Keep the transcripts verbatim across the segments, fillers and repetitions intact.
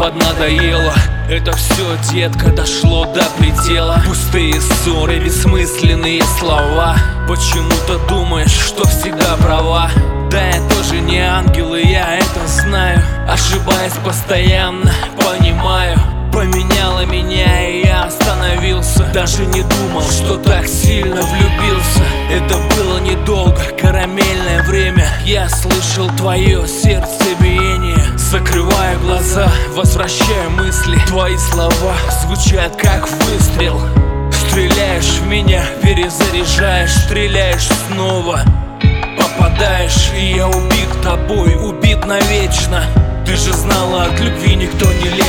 поднадоело. Это все, детка, дошло до предела. Пустые ссоры, бессмысленные слова. Почему-то думаешь, что всегда права. Да, я тоже не ангел, и я это знаю. Ошибаясь постоянно, понимаю. Поменяла меня, и я остановился. Даже не думал, что так сильно влюбился. Это было недолго, карамельное время. Я слышал твое сердцебиение. Закрываю глаза, возвращаю мысли. Твои слова звучат как выстрел. Стреляешь в меня, перезаряжаешь, стреляешь снова. Попадаешь, и я убит тобой, убит навечно. Ты же знала, от любви никто не лечит.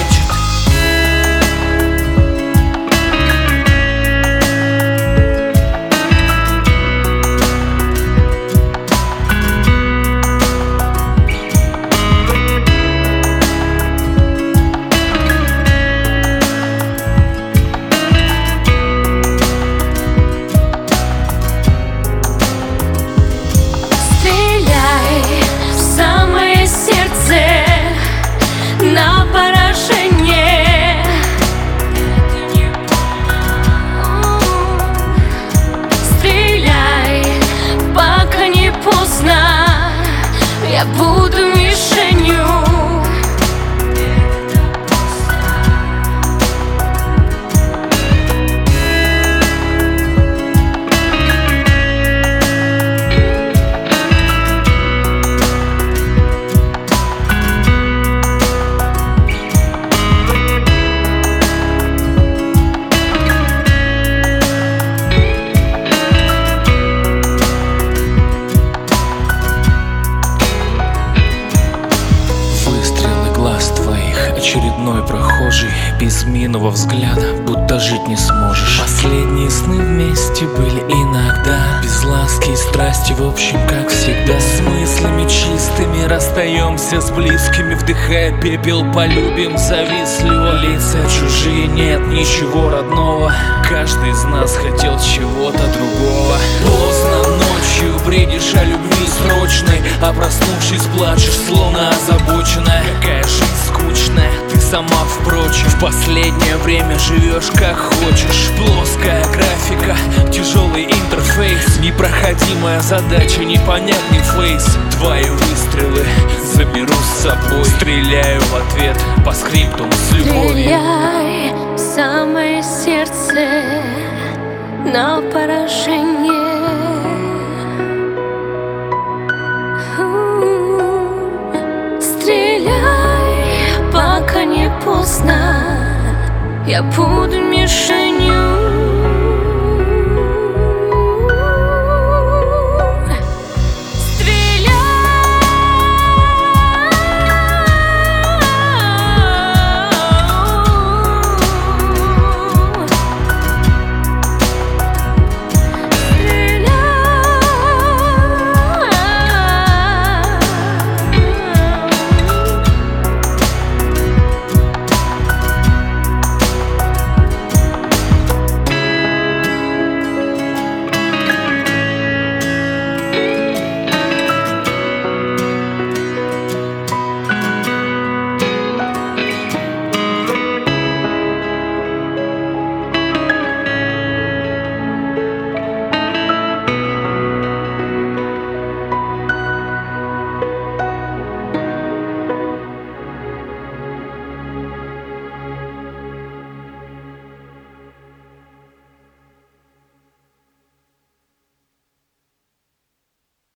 На поражение. Стреляй, пока не поздно. Я буду мишенью. Очередной прохожий, без милого взгляда, будто жить не сможешь. Последние сны вместе были иногда, без ласки и страсти, в общем, как всегда. С мыслями чистыми расстаемся с близкими, вдыхая пепел, полюбим завистливо. Лица чужие, нет ничего родного. Каждый из нас хотел чего-то другого. Поздно ночью бредишь о любви срочной, а проснувшись плачешь, словно озабоченная. Какая жизнь скучная, ты сама, впрочем. В последнее время живешь как хочешь. Плоская графика, тяжелый интерфейс, непроходимая задача, непонятный фейс. Твои выстрелы заберу с собой. Стреляю в ответ по скриптум с любовью. Стреляй в самое сердце на поражение. Стреляй, пока не поздно. Я буду мишенью.